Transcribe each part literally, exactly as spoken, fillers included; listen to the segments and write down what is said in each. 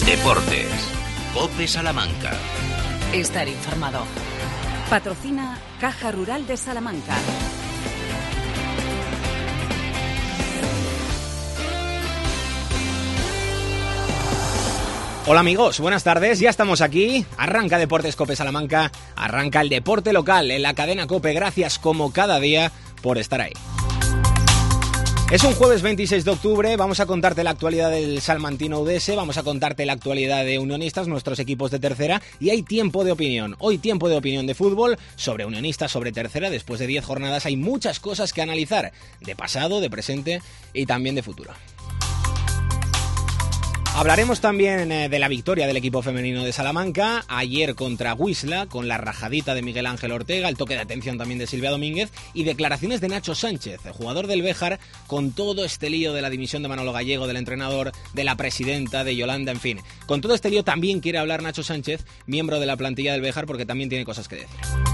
Deportes. COPE Salamanca. Estar informado. Patrocina Caja Rural de Salamanca. Hola amigos, buenas tardes, ya estamos aquí, arranca Deportes COPE Salamanca, arranca el deporte local en la cadena COPE, gracias como cada día por estar ahí. Es un jueves veintiséis de octubre, vamos a contarte la actualidad del Salmantino U D S, vamos a contarte la actualidad de Unionistas, nuestros equipos de tercera, y hay tiempo de opinión, hoy tiempo de opinión de fútbol, sobre Unionistas, sobre tercera, después de diez jornadas hay muchas cosas que analizar, de pasado, de presente y también de futuro. Hablaremos también eh, de la victoria del equipo femenino de Salamanca, ayer contra Wisla, con la rajadita de Miguel Ángel Ortega, el toque de atención también de Silvia Domínguez, y declaraciones de Nacho Sánchez, jugador del Béjar, con todo este lío de la dimisión de Manolo Gallego, del entrenador, de la presidenta, de Yolanda, en fin. Con todo este lío también quiere hablar Nacho Sánchez, miembro de la plantilla del Béjar, porque también tiene cosas que decir.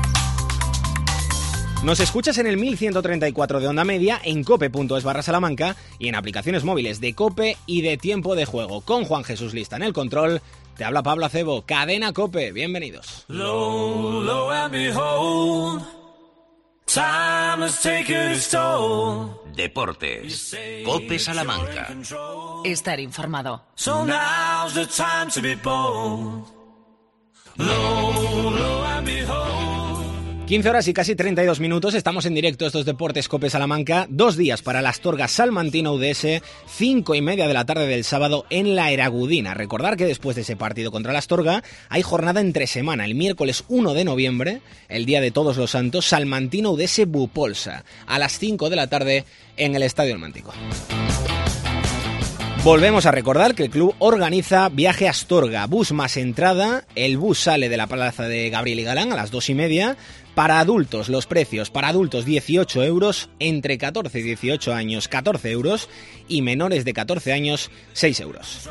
Nos escuchas en el mil ciento treinta y cuatro de onda media, en cope.es barra Salamanca y en aplicaciones móviles de COPE y de Tiempo de Juego. Con Juan Jesús Lista en el control, te habla Pablo Acebo, Cadena COPE, bienvenidos. Low, low and behold, time has taken its toll. Deportes. COPE Salamanca. Estar informado. So now's the time to be bold. Low, low and behold. quince horas y casi treinta y dos minutos, estamos en directo, estos Deportes COPE Salamanca, dos días para la Astorga Salmantino U D S, cinco y media de la tarde del sábado en la Eragudina. Recordar que después de ese partido contra la Astorga hay jornada entre semana, el miércoles uno de noviembre, el día de Todos los Santos, Salmantino U D S Bupolsa, a las cinco de la tarde en el Estadio El Mántico. Volvemos a recordar que el club organiza viaje a Astorga, bus más entrada, el bus sale de la plaza de Gabriel y Galán a las dos y media, para adultos los precios, para adultos dieciocho euros, entre catorce y dieciocho años catorce euros y menores de catorce años seis euros.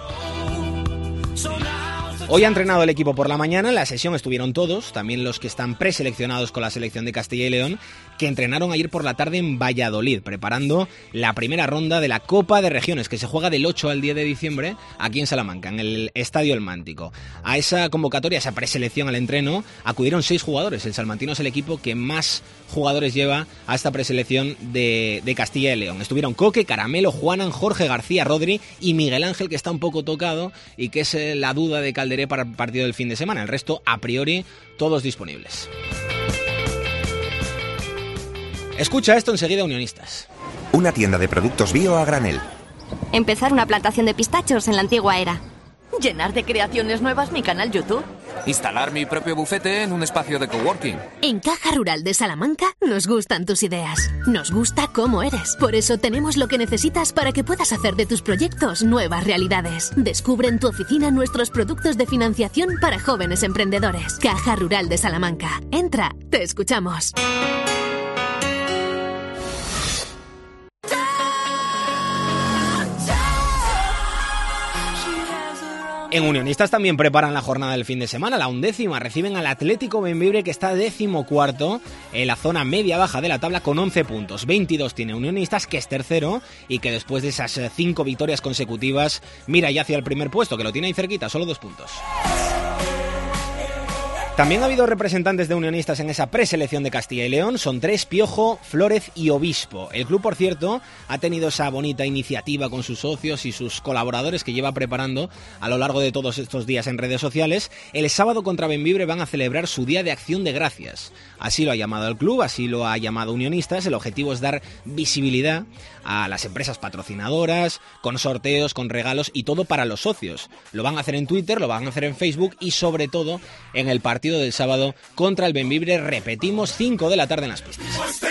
Hoy ha entrenado el equipo por la mañana, en la sesión estuvieron todos, también los que están preseleccionados con la selección de Castilla y León, que entrenaron ayer por la tarde en Valladolid, preparando la primera ronda de la Copa de Regiones, que se juega del ocho al diez de diciembre aquí en Salamanca, en el Estadio El Mántico. A esa convocatoria, a esa preselección al entreno, acudieron seis jugadores. El salmantino es el equipo que más jugadores lleva a esta preselección de, de Castilla y León. Estuvieron Coque, Caramelo, Juanan, Jorge García, Rodri y Miguel Ángel, que está un poco tocado y que es eh, la duda de Calderé para el partido del fin de semana. El resto, a priori, todos disponibles. Escucha esto enseguida, Unionistas. Una tienda de productos bio a granel. Empezar una plantación de pistachos en la antigua era. Llenar de creaciones nuevas mi canal YouTube. Instalar mi propio bufete en un espacio de coworking. En Caja Rural de Salamanca nos gustan tus ideas. Nos gusta cómo eres. Por eso tenemos lo que necesitas para que puedas hacer de tus proyectos nuevas realidades. Descubre en tu oficina nuestros productos de financiación para jóvenes emprendedores. Caja Rural de Salamanca. Entra, te escuchamos. En Unionistas también preparan la jornada del fin de semana, la undécima. Reciben al Atlético Bembibre, que está décimo cuarto en la zona media-baja de la tabla con once puntos. veintidós tiene Unionistas, que es tercero y que después de esas cinco victorias consecutivas mira ya hacia el primer puesto, que lo tiene ahí cerquita, solo dos puntos. También ha habido representantes de Unionistas en esa preselección de Castilla y León, son tres, Piojo, Flórez y Obispo. El club, por cierto, ha tenido esa bonita iniciativa con sus socios y sus colaboradores que lleva preparando a lo largo de todos estos días en redes sociales. El sábado contra Bembibre van a celebrar su Día de Acción de Gracias. Así lo ha llamado el club, así lo ha llamado Unionistas. El objetivo es dar visibilidad a las empresas patrocinadoras, con sorteos, con regalos y todo para los socios. Lo van a hacer en Twitter, lo van a hacer en Facebook y sobre todo en el partido del sábado contra el Bembibre. Repetimos, cinco de la tarde en las pistas.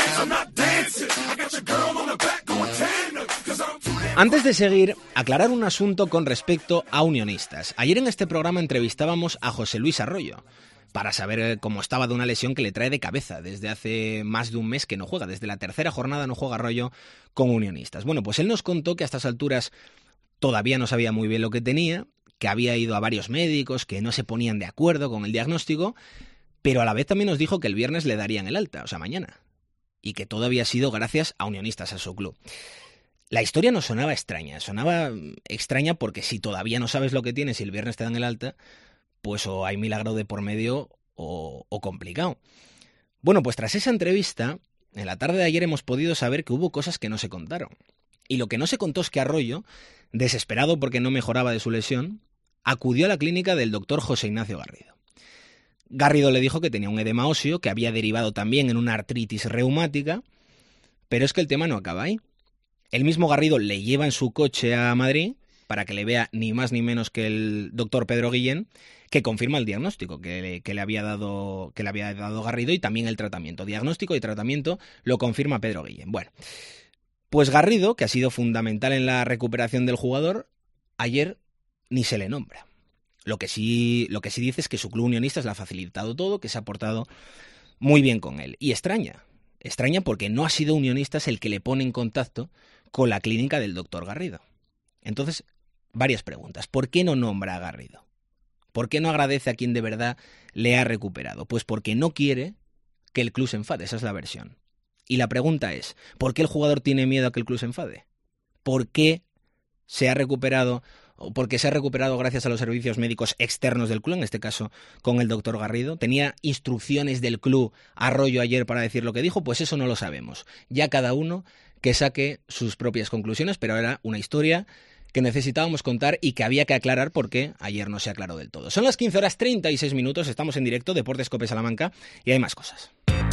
Antes de seguir, aclarar un asunto con respecto a Unionistas. Ayer en este programa entrevistábamos a José Luis Arroyo para saber cómo estaba de una lesión que le trae de cabeza desde hace más de un mes que no juega. Desde la tercera jornada no juega Arroyo con Unionistas. Bueno, pues él nos contó que a estas alturas todavía no sabía muy bien lo que tenía, que había ido a varios médicos, que no se ponían de acuerdo con el diagnóstico, pero a la vez también nos dijo que el viernes le darían el alta, o sea, mañana, y que todo había sido gracias a Unionistas, a su club. La historia no sonaba extraña, sonaba extraña porque si todavía no sabes lo que tienes y el viernes te dan el alta, pues o hay milagro de por medio o, o complicado. Bueno, pues tras esa entrevista, en la tarde de ayer hemos podido saber que hubo cosas que no se contaron. Y lo que no se contó es que Arroyo, desesperado porque no mejoraba de su lesión, acudió a la clínica del doctor José Ignacio Garrido. Garrido le dijo que tenía un edema óseo, que había derivado también en una artritis reumática, pero es que el tema no acaba ahí. El mismo Garrido le lleva en su coche a Madrid para que le vea ni más ni menos que el doctor Pedro Guillén, que confirma el diagnóstico que le, que le había dado, que le había dado Garrido y también el tratamiento. Diagnóstico y tratamiento lo confirma Pedro Guillén. Bueno, pues Garrido, que ha sido fundamental en la recuperación del jugador, ayer ni se le nombra. Lo que sí, lo que sí dice es que su club Unionistas le ha facilitado todo, que se ha portado muy bien con él. Y extraña, extraña porque no ha sido Unionistas el que le pone en contacto con la clínica del doctor Garrido. Entonces, varias preguntas. ¿Por qué no nombra a Garrido? ¿Por qué no agradece a quien de verdad le ha recuperado? Pues porque no quiere que el club se enfade, esa es la versión. Y la pregunta es, ¿por qué el jugador tiene miedo a que el club se enfade? ¿Por qué se ha recuperado, o porque se ha recuperado gracias a los servicios médicos externos del club, en este caso con el doctor Garrido? ¿Tenía instrucciones del club Arroyo ayer para decir lo que dijo? Pues eso no lo sabemos. Ya cada uno que saque sus propias conclusiones, pero era una historia que necesitábamos contar y que había que aclarar porque ayer no se aclaró del todo. Son las quince horas treinta y seis minutos, estamos en directo, Deportes Cope Salamanca, y hay más cosas.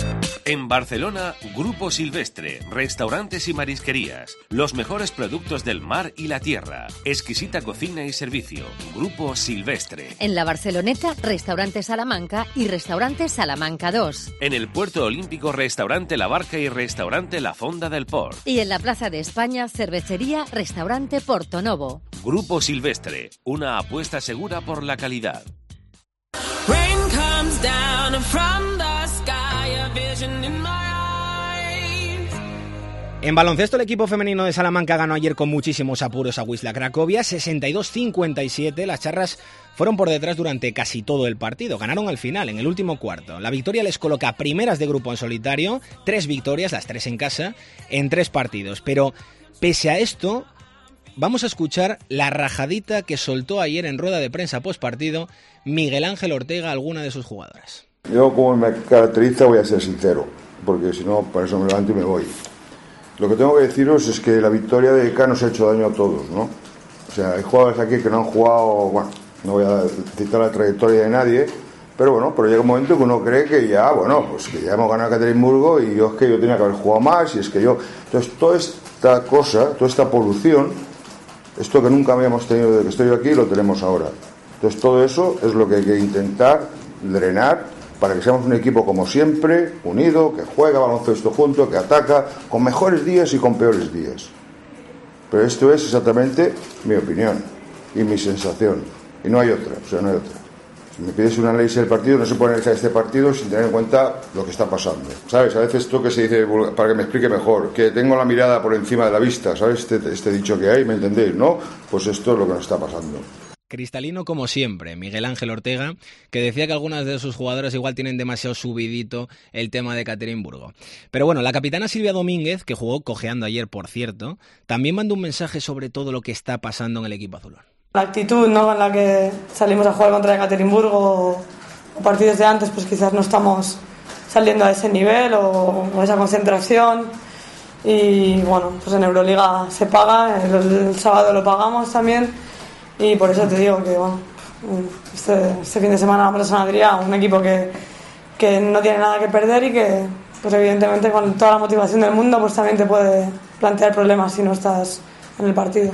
En Barcelona, Grupo Silvestre, restaurantes y marisquerías, los mejores productos del mar y la tierra, exquisita cocina y servicio, Grupo Silvestre. En la Barceloneta, Restaurante Salamanca y Restaurante Salamanca dos. En el Puerto Olímpico, Restaurante La Barca y Restaurante La Fonda del Port. Y en la Plaza de España, Cervecería Restaurante Porto Novo. Grupo Silvestre, una apuesta segura por la calidad. Rain comes down from the sky, a vision in my eyes. En baloncesto, el equipo femenino de Salamanca ganó ayer con muchísimos apuros a Wisla Cracovia, sesenta y dos a cincuenta y siete. Las charras fueron por detrás durante casi todo el partido. Ganaron al final, en el último cuarto. La victoria les coloca primeras de grupo en solitario, tres victorias, las tres en casa, en tres partidos. Pero pese a esto, vamos a escuchar la rajadita que soltó ayer en rueda de prensa postpartido Miguel Ángel Ortega a alguna de sus jugadoras. Yo, como me caracteriza, voy a ser sincero, porque si no, para eso me levanto y me voy. Lo que tengo que deciros es que la victoria de K nos ha hecho daño a todos, ¿no? O sea, hay jugadores aquí que no han jugado, bueno, no voy a citar la trayectoria de nadie, pero bueno, pero llega un momento que uno cree que ya, bueno, pues que ya hemos ganado a Ekaterimburgo y yo es que yo tenía que haber jugado más y es que yo... Entonces, toda esta cosa, toda esta polución, esto que nunca habíamos tenido desde que estoy aquí, lo tenemos ahora. Entonces todo eso es lo que hay que intentar drenar para que seamos un equipo como siempre, unido, que juega baloncesto junto, que ataca, con mejores días y con peores días. Pero esto es exactamente mi opinión y mi sensación. Y no hay otra, o sea, no hay otra. Si me pides un análisis del partido, no se puede analizar este partido sin tener en cuenta lo que está pasando. ¿Sabes? A veces esto que se dice, para que me explique mejor, que tengo la mirada por encima de la vista, ¿sabes? Este, este dicho que hay, ¿me entendéis? ¿No? Pues esto es lo que nos está pasando. Cristalino como siempre, Miguel Ángel Ortega, que decía que algunas de sus jugadoras igual tienen demasiado subidito el tema de Ekaterimburgo. Pero bueno, la capitana Silvia Domínguez, que jugó cojeando ayer, por cierto, también mandó un mensaje sobre todo lo que está pasando en el equipo azulón. La actitud, ¿no?, con la que salimos a jugar contra Ekaterimburgo o, o partidos de antes, pues quizás no estamos saliendo a ese nivel o, o esa concentración. Y bueno, pues en Euroliga se paga, el, el sábado lo pagamos también. Y por eso te digo que bueno, este, este fin de semana vamos a San Adrià, un equipo que, que no tiene nada que perder y que pues evidentemente con toda la motivación del mundo pues también te puede plantear problemas si no estás en el partido.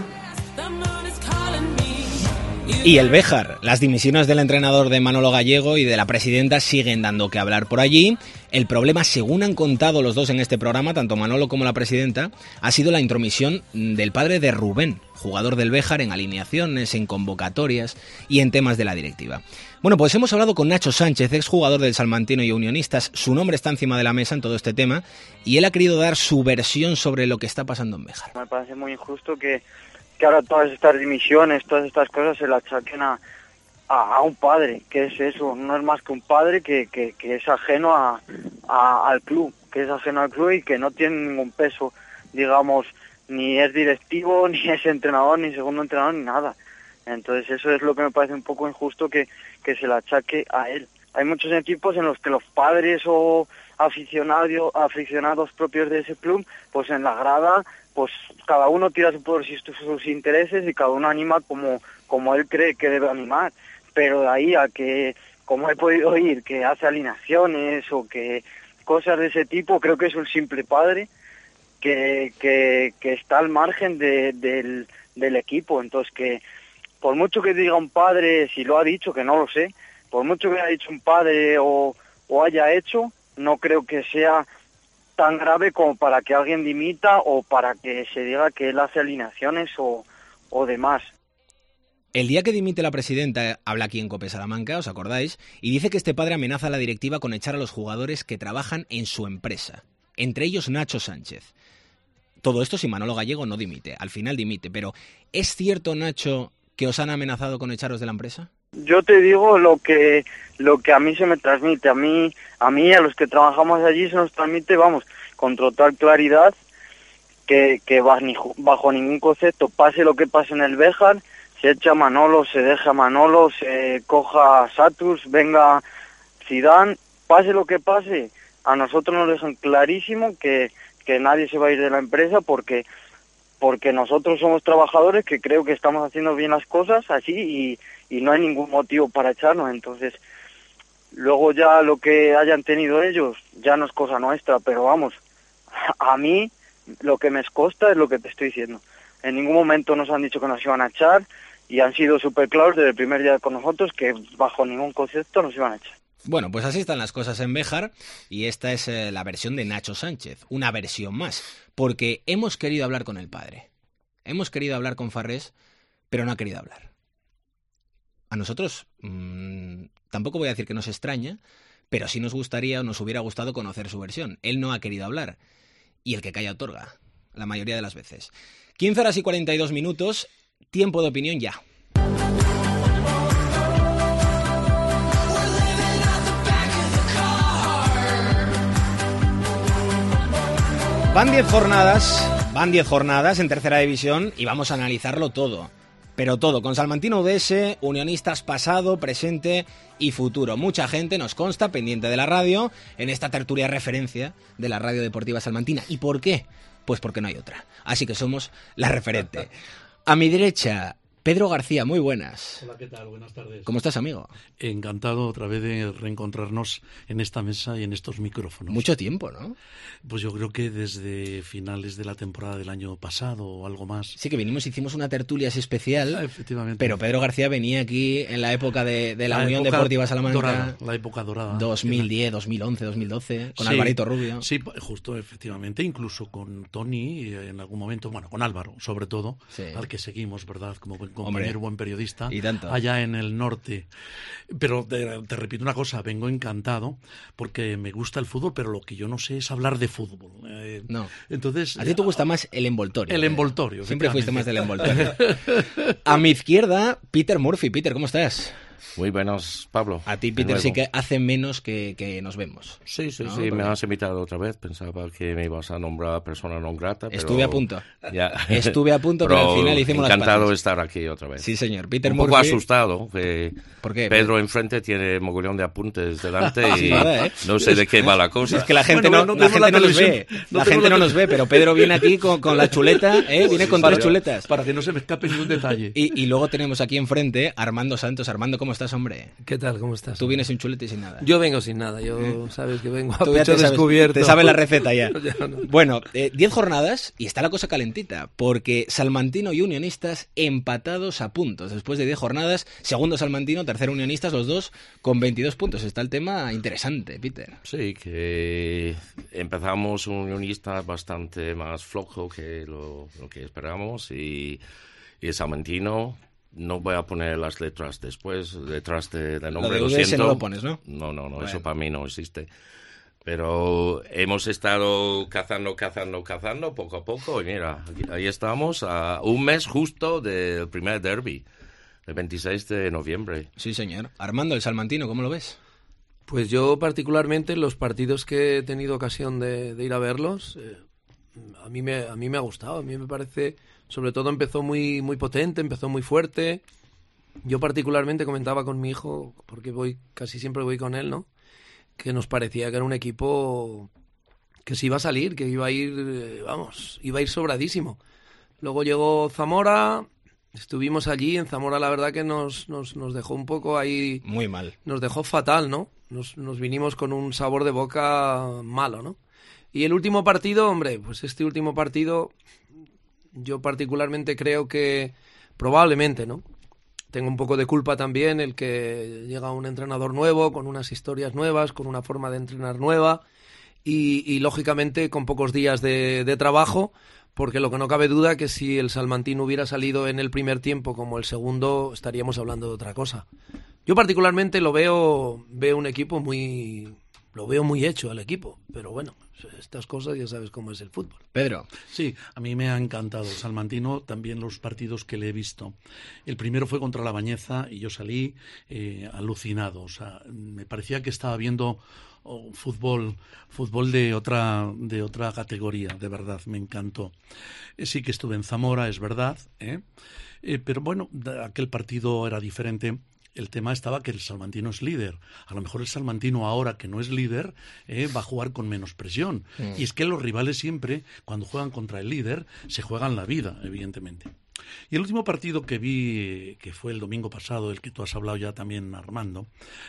Y el Béjar, las dimisiones del entrenador de Manolo Gallego y de la presidenta siguen dando que hablar por allí. El problema, según han contado los dos en este programa, tanto Manolo como la presidenta, ha sido la intromisión del padre de Rubén, jugador del Béjar, en alineaciones, en convocatorias y en temas de la directiva. Bueno, pues hemos hablado con Nacho Sánchez, exjugador del Salmantino y Unionistas. Su nombre está encima de la mesa en todo este tema y él ha querido dar su versión sobre lo que está pasando en Béjar. Me parece muy injusto que, que ahora todas estas dimisiones, todas estas cosas se las achaquen a, a, a un padre. ¿Qué es eso? No es más que un padre que, que, que es ajeno a, a, al club, que es ajeno al club y que no tiene ningún peso, digamos, ni es directivo, ni es entrenador, ni segundo entrenador, ni nada. Entonces eso es lo que me parece un poco injusto que, que se le achaque a él. Hay muchos equipos en los que los padres o aficionados, aficionados propios de ese club, pues en la grada, pues cada uno tira por sus, sus intereses y cada uno anima como, como él cree que debe animar. Pero de ahí a que, como he podido oír, que hace alineaciones o que cosas de ese tipo, creo que es un simple padre que, que, que está al margen de, del, del equipo. Entonces que por mucho que diga un padre, si lo ha dicho, que no lo sé, por mucho que haya dicho un padre o, o haya hecho, no creo que sea tan grave como para que alguien dimita o para que se diga que él hace alineaciones o, o demás. El día que dimite la presidenta, habla aquí en COPE Salamanca, ¿os acordáis? Y dice que este padre amenaza a la directiva con echar a los jugadores que trabajan en su empresa, entre ellos Nacho Sánchez. Todo esto si Manolo Gallego no dimite, al final dimite, pero ¿es cierto, Nacho, que os han amenazado con echaros de la empresa? Yo te digo lo que lo que a mí se me transmite, a mí a mí a los que trabajamos allí se nos transmite, vamos, con total claridad que, que bajo ningún concepto, pase lo que pase en el Béjar, se echa a Manolo, se deja a Manolo, se coja a Satus, venga Zidane, pase lo que pase, a nosotros nos dejan clarísimo que, que nadie se va a ir de la empresa porque porque nosotros somos trabajadores que creo que estamos haciendo bien las cosas así y, y no hay ningún motivo para echarnos. Entonces, luego ya lo que hayan tenido ellos ya no es cosa nuestra, pero vamos, a mí lo que me consta es lo que te estoy diciendo. En ningún momento nos han dicho que nos iban a echar y han sido súper claros desde el primer día con nosotros que bajo ningún concepto nos iban a echar. Bueno, pues así están las cosas en Béjar y esta es eh, la versión de Nacho Sánchez, una versión más, porque hemos querido hablar con el padre, hemos querido hablar con Farrés, pero no ha querido hablar. A nosotros mmm, tampoco voy a decir que nos extraña, pero sí nos gustaría o nos hubiera gustado conocer su versión. Él no ha querido hablar y el que calla otorga, la mayoría de las veces. quince horas y cuarenta y dos minutos, tiempo de opinión ya. Van diez jornadas, van diez jornadas en tercera división y vamos a analizarlo todo. Pero todo, con Salmantino U D S, Unionistas pasado, presente y futuro. Mucha gente nos consta, pendiente de la radio, en esta tertulia referencia de la radio deportiva salmantina. ¿Y por qué? Pues porque no hay otra. Así que somos la referente. A mi derecha, Pedro García, muy buenas. Hola, ¿qué tal? Buenas tardes. ¿Cómo estás, amigo? Encantado otra vez de reencontrarnos en esta mesa y en estos micrófonos. Mucho tiempo, ¿no? Pues yo creo que desde finales de la temporada del año pasado o algo más. Sí, que vinimos, hicimos una tertulia así especial. Ah, efectivamente. Pero Pedro García venía aquí en la época de, de la, la Unión Deportiva Salamanca. Dorada, la época dorada. dos mil diez, dos mil once, dos mil doce, con sí, Alvarito Rubio. Sí, justo, efectivamente. Incluso con Tony en algún momento, bueno, con Álvaro, sobre todo, sí, al que seguimos, ¿verdad? Como buen compañero, Hombre, buen periodista. Y tanto. Allá en el norte. Pero te, te repito una cosa, vengo encantado porque me gusta el fútbol, pero lo que yo no sé es hablar de fútbol. Eh, no. Entonces, a ti te gusta más el envoltorio. El envoltorio. Siempre fuiste más del envoltorio. A mi izquierda, Peter Murphy. Peter, ¿cómo estás? Muy buenos, Pablo. A ti, Peter, sí que hace menos que, que nos vemos. Sí, sí, ¿no? sí. Porque me has invitado otra vez. Pensaba que me ibas a nombrar persona non grata. Pero estuve a punto. Ya. Estuve a punto, pero, pero al final hicimos las paces. Encantado de estar aquí otra vez. Sí, señor. Peter Un Murphy. poco asustado. Que ¿Por qué? Pedro enfrente tiene mogollón de apuntes delante y sí, ¿verdad, eh? no sé de qué va la cosa. Es que la gente bueno, no, no, la gente la no nos ve. No la gente la no nos ve, pero Pedro viene aquí con, con la chuleta, ¿eh? Viene con tres chuletas. Para que no se me escape ningún detalle. Y, y luego tenemos aquí enfrente a Armando Santos. Armando, ¿cómo estás, hombre? ¿Qué tal? ¿Cómo estás? Tú vienes sin chuleta y sin nada. Yo vengo sin nada, yo ¿Eh? sabes que vengo a Tú ya pecho te sabes, descubierto. Te sabes la receta ya. ya no. Bueno, eh, diez jornadas y está la cosa calentita, porque Salmantino y Unionistas empatados a puntos. Después de diez jornadas, segundo Salmantino, tercero Unionistas, los dos con veintidós puntos. Está el tema interesante, Peter. Sí, que empezamos Unionistas bastante más flojo que lo, lo que esperamos y, y Salmantino... No voy a poner las letras después, detrás de, de nombre, lo, de lo siento. No lo pones, ¿no? No, no, no, bueno. Eso para mí no existe. Pero hemos estado cazando, cazando, cazando, poco a poco, y mira, ahí estamos, a un mes justo del primer derbi, el veintiséis de noviembre. Sí, señor. Armando, el Salmantino, ¿cómo lo ves? Pues yo particularmente los partidos que he tenido ocasión de, de ir a verlos... Eh... a mí me a mí me ha gustado, a mí me parece, sobre todo empezó muy muy potente, empezó muy fuerte. Yo particularmente comentaba con mi hijo, porque voy casi siempre voy con él, ¿no? Que nos parecía que era un equipo que se iba a salir, que iba a ir, vamos, iba a ir sobradísimo. Luego llegó Zamora, estuvimos allí, en Zamora la verdad que nos, nos, nos dejó un poco ahí... Muy mal. Nos dejó fatal, ¿no? Nos, nos vinimos con un sabor de boca malo, ¿no? Y el último partido, hombre, pues este último partido, yo particularmente creo que probablemente, ¿no? Tengo un poco de culpa también el que llega un entrenador nuevo, con unas historias nuevas, con una forma de entrenar nueva y, y lógicamente con pocos días de, de trabajo, porque lo que no cabe duda que si el Salmantino hubiera salido en el primer tiempo como el segundo, estaríamos hablando de otra cosa. Yo particularmente lo veo, veo un equipo muy... Lo veo muy hecho al equipo, pero bueno, estas cosas ya sabes cómo es el fútbol. Pedro. Sí, a mí me ha encantado Salmantino, también los partidos que le he visto. El primero fue contra la Bañeza y yo salí eh, alucinado. O sea, me parecía que estaba viendo oh, fútbol, fútbol de otra, de otra categoría, de verdad, me encantó. Eh, sí que estuve en Zamora, es verdad, ¿eh? Eh, pero bueno, aquel partido era diferente. El tema estaba que el Salmantino es líder. A lo mejor el Salmantino ahora que no es líder eh, va a jugar con menos presión. Mm. Y es que los rivales siempre, cuando juegan contra el líder, se juegan la vida, evidentemente. Y el último partido que vi, que fue el domingo pasado, el que tú has hablado ya también, Armando,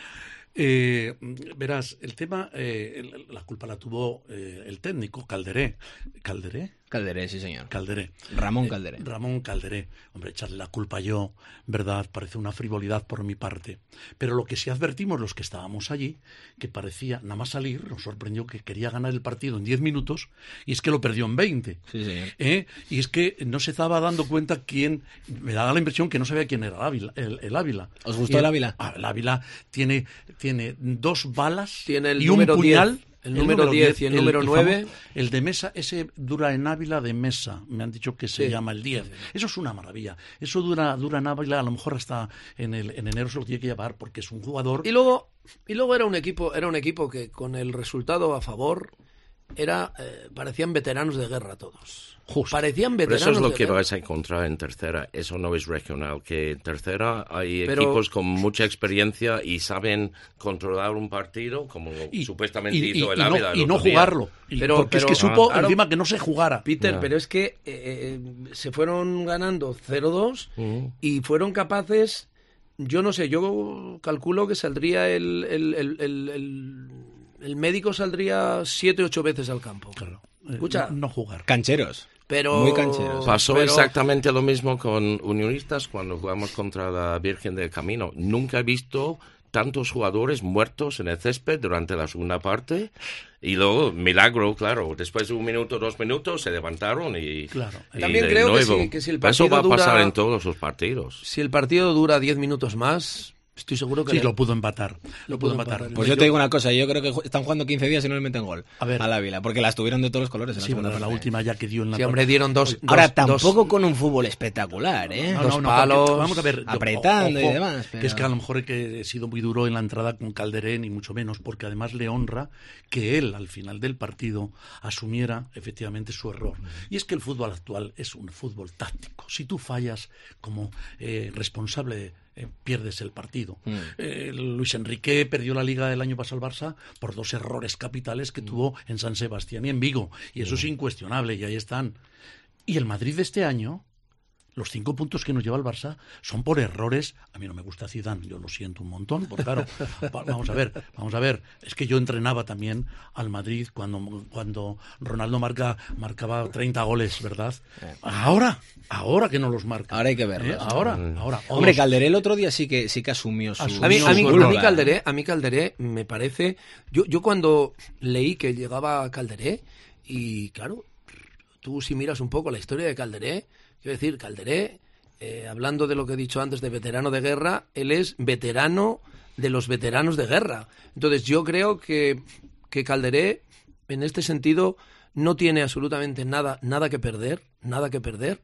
eh, verás, el tema, eh, la culpa la tuvo eh, el técnico, Calderé. ¿Calderé? Calderé, sí señor. Calderé. Ramón Calderé. Eh, Ramón Calderé. Hombre, echarle la culpa yo, verdad, parece una frivolidad por mi parte. Pero lo que sí advertimos los que estábamos allí, que parecía, nada más salir, nos sorprendió que quería ganar el partido en diez minutos, y es que lo perdió en veinte. Sí, señor. ¿Eh? Y es que no se estaba dando cuenta quién, me daba la impresión que no sabía quién era el Ávila. El, el Ávila. ¿Os gustó el, el Ávila? Ah, el Ávila tiene, tiene dos balas tiene el y un puñal. diez. El, el número diez y el, el número nueve. El, el de Mesa, ese dura en Ávila de Mesa. Me han dicho que se sí. llama el diez. Eso es una maravilla. Eso dura, dura en Ávila, a lo mejor hasta en, el, en enero se lo tiene que llevar porque es un jugador. Y luego, y luego era un equipo, era un equipo que con el resultado a favor era eh, parecían veteranos de guerra todos. Justo. Parecían veteranos. Pero eso es lo de que guerra. vais a encontrar en tercera. Eso no es regional. Que en tercera hay Pero, equipos con mucha experiencia y saben controlar un partido como y, supuestamente y, hizo y, el Ávila. Y no, y no jugarlo. Pero, porque pero, es que supo ah, claro, encima que no se jugara. Peter, no. pero es que eh, se fueron ganando cero dos uh-huh. y fueron capaces, yo no sé, yo calculo que saldría el, el, el, el, el, el médico saldría siete, ocho veces al campo. Claro. Escucha. No, no jugar. Cancheros. Pero, muy cancheros. Pasó pero, exactamente lo mismo con Unionistas cuando jugamos contra la Virgen del Camino. Nunca he visto tantos jugadores muertos en el césped durante la segunda parte y luego, milagro, claro, después de un minuto, dos minutos se levantaron y, claro. y también de creo nuevo. Que, si, que si el partido eso va a dura, pasar en todos los partidos. Si el partido dura diez minutos más, estoy seguro que sí, le... lo pudo empatar. Lo, lo pudo empatar. empatar. Pues yo te digo una cosa, yo creo que están jugando quince días y no le meten gol a ver, al Ávila, porque las tuvieron de todos los colores en sí, la segunda bueno, parte. La última ya que dio en la... Sí, hombre, dieron dos... Ahora, dos, tampoco dos... con un fútbol espectacular, ¿eh? No, dos no, no, palos... Vamos a ver... Apretando ojo, y demás. Pero... Que es que a lo mejor he sido muy duro en la entrada con Calderé, ni mucho menos, porque además le honra que él, al final del partido, asumiera efectivamente su error. Y es que el fútbol actual es un fútbol táctico. Si tú fallas como eh, responsable... Eh, pierdes el partido. Mm. Eh, Luis Enrique perdió la Liga del año pasado al Barça por dos errores capitales que mm. tuvo en San Sebastián y en Vigo. Y eso mm. es incuestionable, y ahí están. Y el Madrid de este año, los cinco puntos que nos lleva el Barça son por errores. A mí no me gusta Zidane, yo lo siento un montón, porque claro, vamos a ver, vamos a ver, es que yo entrenaba también al Madrid cuando, cuando Ronaldo marca, marcaba treinta goles, ¿verdad? Ahora, ahora que no los marca. Ahora hay que verlos. ¿Eh? Ahora, mm. ahora. Hombre, Calderé el otro día sí que sí que asumió su... A mí, a mí, a mí Calderé, a mí Calderé me parece... Yo, yo cuando leí que llegaba Calderé, y claro, tú si miras un poco la historia de Calderé, quiero decir, Calderé, eh, hablando de lo que he dicho antes de veterano de guerra, él es veterano de los veteranos de guerra. Entonces yo creo que, que Calderé, en este sentido, no tiene absolutamente nada, nada que perder, nada que perder.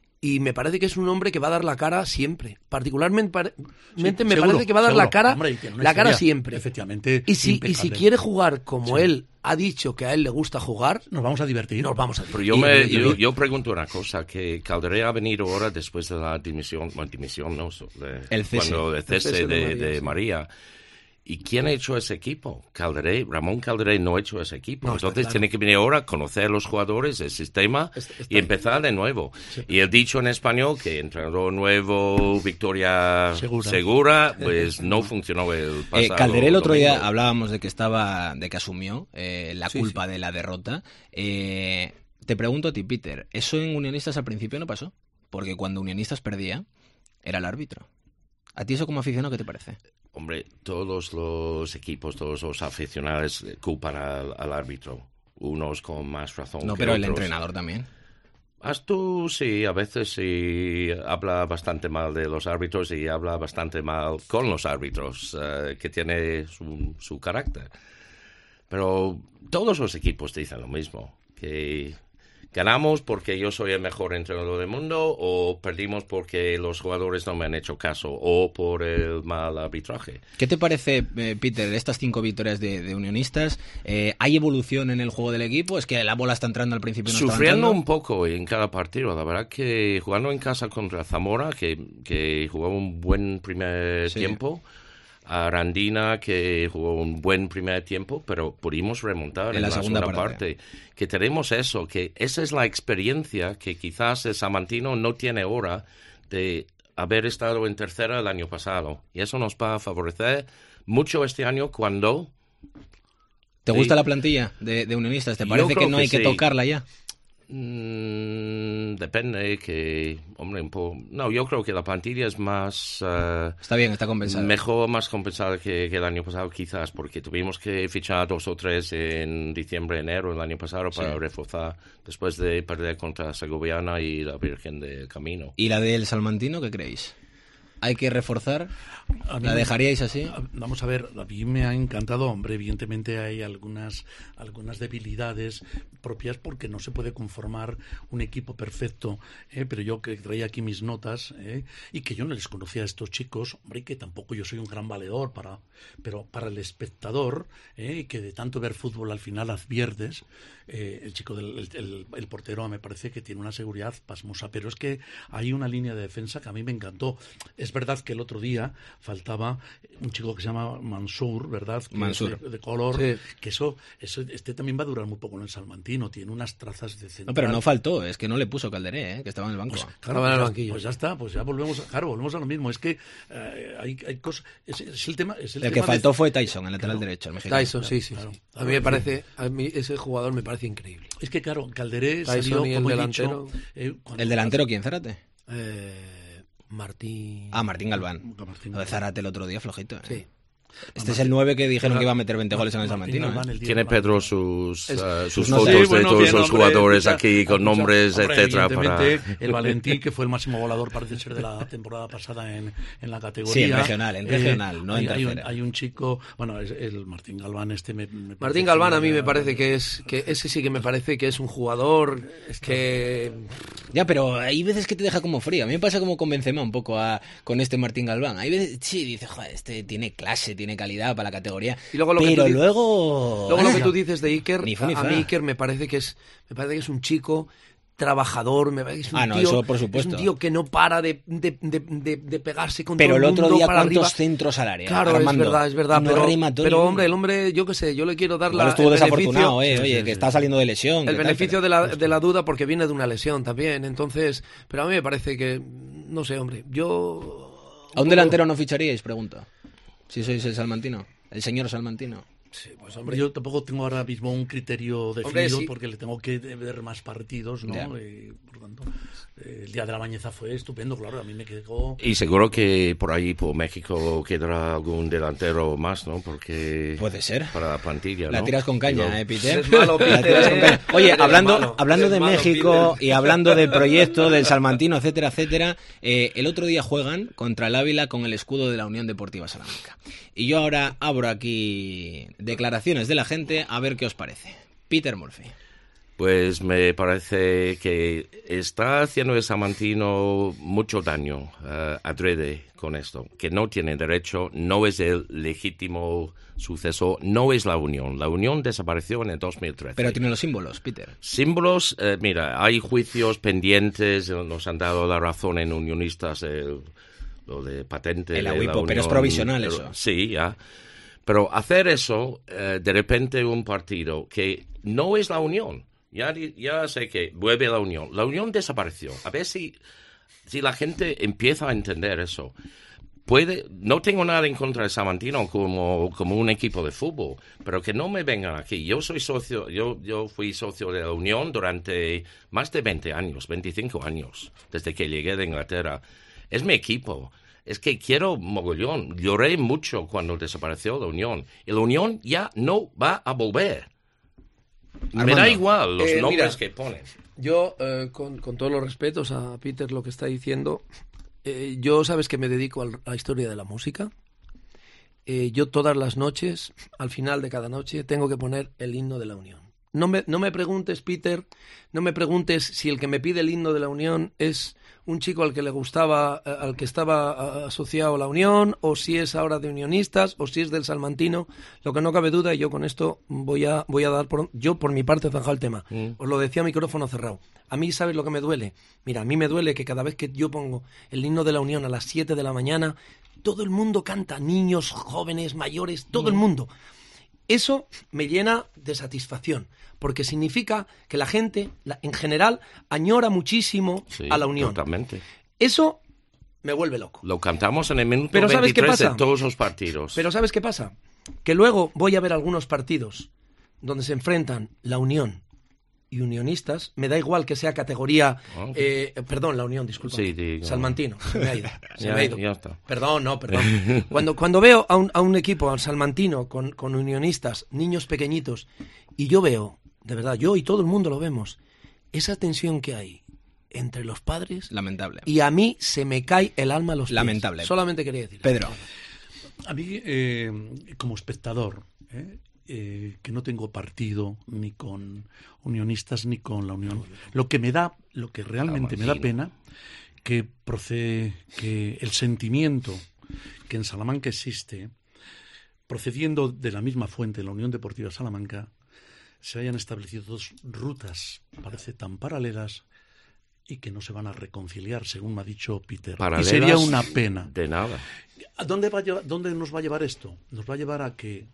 Y me parece que es un hombre que va a dar la cara siempre. Particularmente pare... sí, me seguro, parece que va a dar seguro. la cara, hombre, la cara siempre. Efectivamente. Y si, y si quiere jugar como sí. él ha dicho que a él le gusta jugar, nos vamos a divertir. Nos vamos a Pero yo, me, yo, yo pregunto una cosa, que Calderé ha venido ahora después de la dimisión, bueno, dimisión no, de, el cese, cuando el cese, el cese de, de María. De María. ¿Y quién ha hecho ese equipo? Calderé, Ramón Calderé no ha hecho ese equipo. No, Entonces claro. tiene que venir ahora a conocer a los jugadores, el sistema está, está y empezar de nuevo. Sí. Y el dicho en español que entrenador nuevo, victoria segura, segura pues no funcionó el pasado. Eh, Calderé el otro domingo. día hablábamos de que estaba, de que asumió eh, la sí, culpa sí. de la derrota. Eh, te pregunto a ti, Peter, ¿eso en Unionistas al principio no pasó? Porque cuando Unionistas perdía, era el árbitro. ¿A ti eso como aficionado qué te parece? Hombre, todos los equipos, todos los aficionados culpan al, al árbitro. Unos con más razón no, que pero otros. El entrenador también. Haz tú, sí, a veces sí habla bastante mal de los árbitros y habla bastante mal con los árbitros, uh, que tiene su, su carácter. Pero todos los equipos dicen lo mismo, que ganamos porque yo soy el mejor entrenador del mundo o perdimos porque los jugadores no me han hecho caso o por el mal arbitraje. ¿Qué te parece, eh, Peter, estas cinco victorias de, de Unionistas? Eh, ¿Hay evolución en el juego del equipo? ¿Es que la bola está entrando al principio? No Sufriendo un poco en cada partido. La verdad que jugando en casa contra Zamora, que, que jugó un buen primer sí. tiempo, a Arandina, que jugó un buen primer tiempo, pero pudimos remontar en, en la, la segunda, segunda parte. parte. Que tenemos eso, que esa es la experiencia que quizás el Salmantino no tiene ahora de haber estado en tercera el año pasado. Y eso nos va a favorecer mucho este año cuando... ¿Te gusta sí. la plantilla de, de Unionistas? ¿Te parece que no hay que, que tocarla ya? Mm, depende que, hombre, un poco... No, yo creo que la plantilla es más... Uh, está bien, está compensada. Mejor, más compensada que, que el año pasado quizás, porque tuvimos que fichar dos o tres en diciembre, enero el año pasado para sí. reforzar después de perder contra Segoviana y la Virgen del Camino. ¿Y la del Salmantino qué creéis? ¿Hay que reforzar? ¿La dejaríais así? Vamos a ver, a mí me ha encantado, hombre, evidentemente hay algunas, algunas debilidades propias porque no se puede conformar un equipo perfecto, ¿eh? Pero yo que traía aquí mis notas, ¿eh? Y que yo no les conocía a estos chicos, hombre, que tampoco yo soy un gran valedor, para, pero para el espectador, ¿eh? Que de tanto ver fútbol al final adviertes, eh, el chico del el, el, el portero me parece que tiene una seguridad pasmosa, pero es que hay una línea de defensa que a mí me encantó. Es verdad que el otro día faltaba un chico que se llama Mansur, ¿verdad? Que Mansur. De, de color, sí. que eso, eso, este también va a durar muy poco en el Salmantino, tiene unas trazas de central. No, pero no faltó, es que no le puso Calderé, ¿eh? Que estaba en el banco. Pues, claro, estaba en el ya, banquillo. Pues ya está, pues ya volvemos, a, claro, volvemos a lo mismo, es que eh, hay, hay cosas, es, es el tema... Es el el tema que faltó de... fue Tyson, el lateral claro. derecho, el mexicano. Tyson, sí, sí, claro. sí. A mí me parece, a mí ese jugador me parece increíble. Es que claro, Calderé Tyson salió, y el como he delantero. dicho... Eh, ¿El delantero quién, Zárate? Eh... Martín... Ah, Martín Galván. Martín Lo de Zárate el otro día, flojito. ¿eh? Sí. Este es el nueve que dijeron que iba a meter veinte goles en el Salmantino. ¿eh? Tiene Pedro sus, es, uh, sus no fotos sé, de bueno, todos bien, los hombre, jugadores escucha, aquí con escucha, nombres, hombre, etcétera. Para... El Valentín, que fue el máximo volador, parece ser de la temporada pasada en, en la categoría. Sí, en regional, en regional, eh, no hay, en hay, un, tercera. hay un chico, bueno, es el Martín Galván este. Me, me Martín Galván a mí me parece que es, que ese sí que me parece que es un jugador que... Ya, pero hay veces que te deja como frío. A mí me pasa como con Benzema un poco a, con este Martín Galván. Hay veces, sí, dices, joder, este tiene clase, tiene calidad para la categoría. Y luego lo pero que tú luego... Luego lo que tú dices de Iker, Ni fu, ni a mí Iker me parece que es, me parece que es un chico trabajador, me parece que es un ah, no, tío, eso por supuesto. Es un tío que no para de, de, de, de, de pegarse con todo el el mundo. Pero el otro día, para ¿cuántos arriba? centros al área? Claro, Armando, es verdad, es verdad. no pero, pero hombre, el hombre, yo qué sé, yo le quiero dar la, estuvo el desafortunado, beneficio, eh, oye, sí, que sí, está saliendo de lesión. El beneficio tal, de, la, pero... de la duda porque viene de una lesión también. Entonces, pero a mí me parece que, no sé, hombre, yo... ¿A un delantero no ficharíais, pregunto? Si sois el salmantino, el señor salmantino. Sí, pues hombre, yo tampoco tengo ahora mismo un criterio definido hombre, sí. porque le tengo que ver más partidos, ¿no? Y, por tanto, eh, el día de la Bañeza fue estupendo, claro, a mí me quedó... Y seguro que por ahí, por México, quedará algún delantero más, ¿no? Porque... Puede ser. Para la plantilla, ¿no? La tiras con caña, Digo, ¿eh, Peter? Es malo, Peter. La tiras con caña. Oye, hablando, malo, hablando de malo, México Peter. y hablando del proyecto, del Salmantino, etcétera, etcétera, eh, el otro día juegan contra el Ávila con el escudo de la Unión Deportiva Salamanca. Y yo ahora abro aquí declaraciones de la gente a ver qué os parece. Peter Murphy. pues me parece que está haciendo el Salmantino mucho daño uh, adrede con esto, que no tiene derecho, no es el legítimo sucesor, no es la Unión. La Unión desapareció en el dos mil trece. Pero tiene los símbolos, Peter. Símbolos, eh, mira, hay juicios pendientes, nos han dado la razón en Unionistas, el, lo de patente. El de AUIPO, la pero es Unión, provisional pero, eso. Sí, ya. Pero hacer eso, eh, de repente un partido que no es la Unión, ya, ya sé que vuelve la Unión. La Unión desapareció. A ver si, si la gente empieza a entender eso. Puede, no tengo nada en contra de Salmantino como, como un equipo de fútbol, pero que no me vengan aquí. Yo soy socio, yo, yo fui socio de la Unión durante más de veinte años, veinticinco años, desde que llegué de Inglaterra. Es mi equipo. Es que quiero mogollón. Lloré mucho cuando desapareció la Unión. Y la Unión ya no va a volver. Armando, me da igual los eh, nombres mira, que ponen. Yo, eh, con, con todos los respetos a Peter, lo que está diciendo, eh, yo sabes que me dedico al, a la historia de la música. Eh, yo todas las noches, al final de cada noche, tengo que poner el himno de la Unión. No me, no me preguntes, Peter, no me preguntes si el que me pide el himno de la Unión es un chico al que le gustaba, al que estaba asociado a la Unión, o si es ahora de Unionistas, o si es del Salmantino. Lo que no cabe duda, y yo con esto voy a, voy a dar, por, yo por mi parte he zanjado el tema. Mm. Os lo decía a micrófono cerrado. A mí, ¿sabes lo que me duele? Mira, a mí me duele que cada vez que yo pongo el himno de la Unión a las siete de la mañana, todo el mundo canta, niños, jóvenes, mayores, todo mm. el mundo. Eso me llena de satisfacción, porque significa que la gente, la, en general, añora muchísimo sí, a la Unión. Totalmente. Eso me vuelve loco. Lo cantamos en el minuto Pero ¿sabes qué veintitrés pasa? de todos los partidos. Pero ¿sabes qué pasa? Que luego voy a ver algunos partidos donde se enfrentan la Unión y Unionistas, me da igual que sea categoría, okay. eh, perdón, la Unión, disculpa, sí, digo. Salmantino, se me ha ido, se ya, me ha ido. Ya está. Perdón, no, perdón. Cuando, cuando veo a un, a un equipo, al Salmantino, con, con Unionistas, niños pequeñitos, y yo veo, de verdad, yo y todo el mundo lo vemos, esa tensión que hay entre los padres, lamentable, y a mí se me cae el alma a los pies. Lamentable. Solamente quería decir. Pedro. A mí, eh, como espectador, ¿eh? Eh, que no tengo partido ni con Unionistas ni con la Unión. Lo que me da, lo que realmente me da pena, que procede, que el sentimiento que en Salamanca existe, procediendo de la misma fuente, la Unión Deportiva Salamanca, se hayan establecido dos rutas, parece tan paralelas, y que no se van a reconciliar, según me ha dicho Peter. Paralelas, y sería una pena. De nada. ¿A dónde va a llevar, dónde nos va a llevar esto? Nos va a llevar a que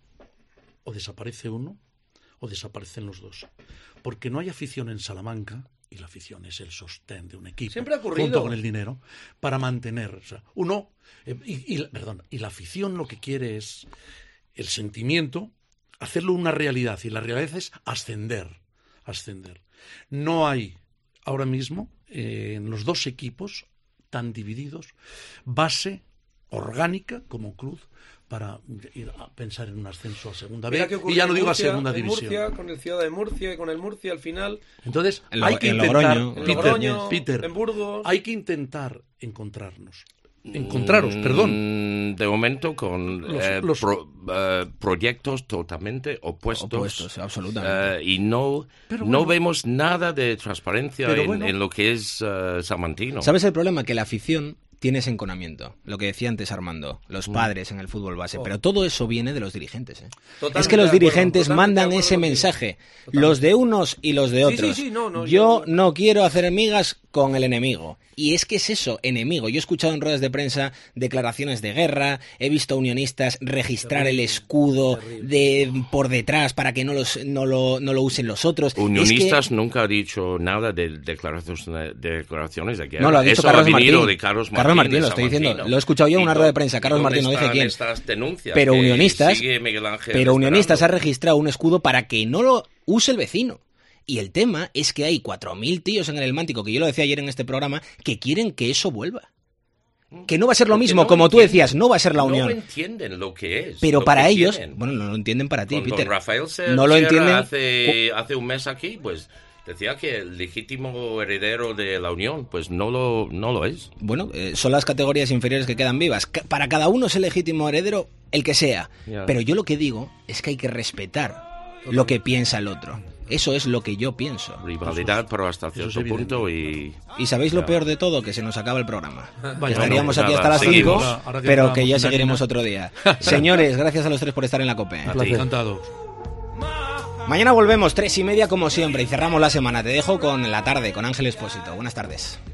o desaparece uno o desaparecen los dos. Porque no hay afición en Salamanca, y la afición es el sostén de un equipo, siempre ha ocurrido, junto con el dinero, para mantener. O sea, uno, eh, y, y, perdón, y la afición lo que quiere es el sentimiento, hacerlo una realidad, y la realidad es ascender, ascender. No hay ahora mismo, eh, en los dos equipos tan divididos, base orgánica como club para ir a pensar en un ascenso a segunda B, y ya no digo Murcia, a segunda división. Murcia, con el Ciudad de Murcia y con el Murcia al final. Entonces, en hay lo, que en intentar, Logroño, Peter, Logroño, Peter, en Burgos. Hay que intentar encontrarnos. Encontraros, perdón. De momento con los, eh, los... Pro, uh, proyectos totalmente opuestos. Opuestos, absolutamente. Uh, y no, bueno, no vemos nada de transparencia en, bueno, en lo que es uh, Salmantino. ¿Sabes el problema? Que la afición tiene ese enconamiento, lo que decía antes Armando, los padres en el fútbol base, oh. pero todo eso viene de los dirigentes. ¿eh? Es que los dirigentes acuerdo, mandan ese mensaje, los de unos y los de otros. Sí, sí, sí, no, no, yo, yo no quiero hacer migas con el enemigo. Y es que es eso, enemigo. Yo he escuchado en ruedas de prensa declaraciones de guerra, he visto a unionistas registrar terrible, el escudo de por detrás para que no, los, no, lo, no lo usen los otros. Unionistas es que... nunca ha dicho nada de declaraciones de, declaraciones de guerra. No, lo ha dicho eso Carlos ha venido Martín. de Carlos Martín. Carlos Martín, lo estoy diciendo. Lo he escuchado yo en una rueda de prensa. Carlos Martín, no dije quién. Estas denuncias pero unionistas, pero unionistas esperando. ha registrado un escudo para que no lo use el vecino. Y el tema es que hay cuatro mil tíos en el Helmántico, que yo lo decía ayer en este programa, que quieren que eso vuelva. Que no va a ser lo Porque mismo, no como tú entienden, decías, no va a ser la Unión. No entienden lo que es. Pero lo para que ellos, quieren. bueno, no lo entienden para ti, Cuando Peter. Rafael Serra no lo entienden. Hace, hace un mes aquí, pues decía que el legítimo heredero de la Unión, pues no lo, no lo es. Bueno, eh, son las categorías inferiores que quedan vivas. Para cada uno es el legítimo heredero el que sea. Yeah. Pero yo lo que digo es que hay que respetar lo que piensa el otro. Eso es lo que yo pienso. Rivalidad, pero hasta cierto punto y... ¿Y sabéis lo peor de todo? Que se nos acaba el programa. Vaya, Estaríamos bueno, aquí nada, hasta las cinco, ahora- ahora que pero entramos que ya en seguiremos harina. otro día. Señores, gracias a los tres por estar en la COPE. A ti. Encantado. Mañana volvemos, tres y media como siempre, y cerramos la semana. Te dejo con la tarde, con Ángel Expósito. Buenas tardes.